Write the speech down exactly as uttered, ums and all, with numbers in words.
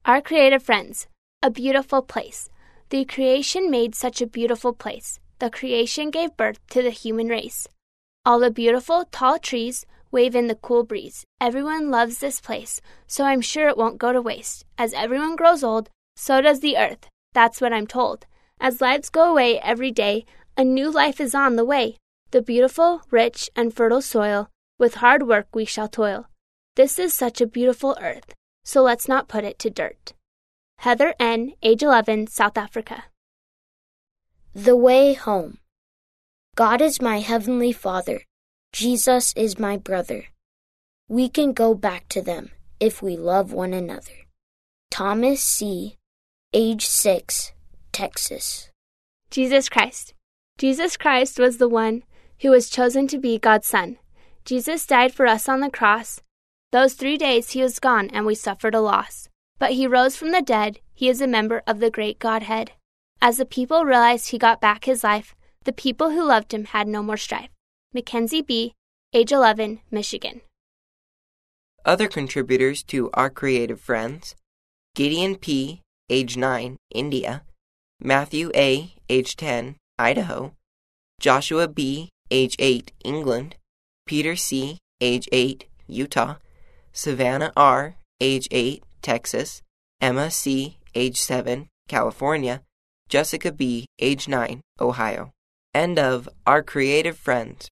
Our creative friends, a beautiful place. The creation made such a beautiful place. The creation gave birth to the human race. All the beautiful, tall trees wave in the cool breeze. Everyone loves this place, so I'm sure it won't go to waste. As everyone grows old, so does the earth. That's what I'm told. As lives go away every day, a new life is on the way. The beautiful, rich, and fertile soil, with hard work we shall toil. This is such a beautiful earth, so let's not put it to dirt. Heather N., age eleven, South Africa. The Way Home. God is my heavenly Father. Jesus is my brother. We can go back to them if we love one another. Thomas C., age six, Texas. Jesus Christ. Jesus Christ was the one who was chosen to be God's Son. Jesus died for us on the cross. Those three days he was gone and we suffered a loss. But he rose from the dead. He is a member of the great Godhead. As the people realized he got back his life, the people who loved him had no more strife. Mackenzie B., age eleven, Michigan. Other contributors to Our Creative Friends: Gideon P., age nine, India; Matthew A., age ten, Idaho; Joshua B., age eight, England; Peter C., age eight, Utah; Savannah R., age eight, Texas; Emma C., age seven, California; Jessica B., age nine, Ohio. End of Our Creative Friends.